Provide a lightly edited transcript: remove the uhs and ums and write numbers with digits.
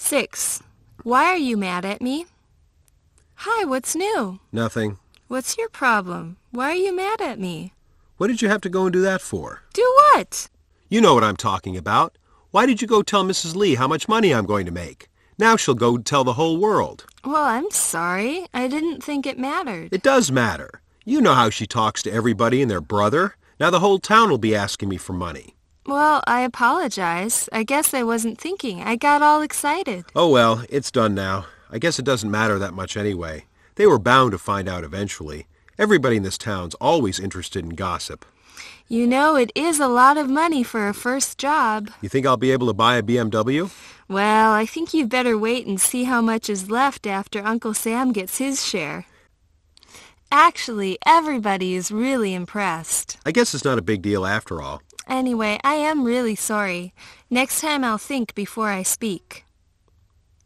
6. Why are you mad at me? Hi, what's new? Nothing. What's your problem? Why are you mad at me? What did you have to go and do that for? Do what? You know what I'm talking about. Why did you go tell Mrs. Lee how much money I'm going to make? Now she'll go tell the whole world. Well, I'm sorry. I didn't think it mattered. It does matter. You know how she talks to everybody and their brother. Now the whole town will be asking me for money. Well, I apologize. I guess I wasn't thinking. I got all excited. Oh well, it's done now. I guess it doesn't matter that much anyway. They were bound to find out eventually. Everybody in this town's always interested in gossip. You know, it is a lot of money for a first job. You think I'll be able to buy a BMW? Well, I think you'd better wait and see how much is left after Uncle Sam gets his share. Actually, everybody is really impressed. I guess it's not a big deal after all. Anyway, I am really sorry. Next time I'll think before I speak.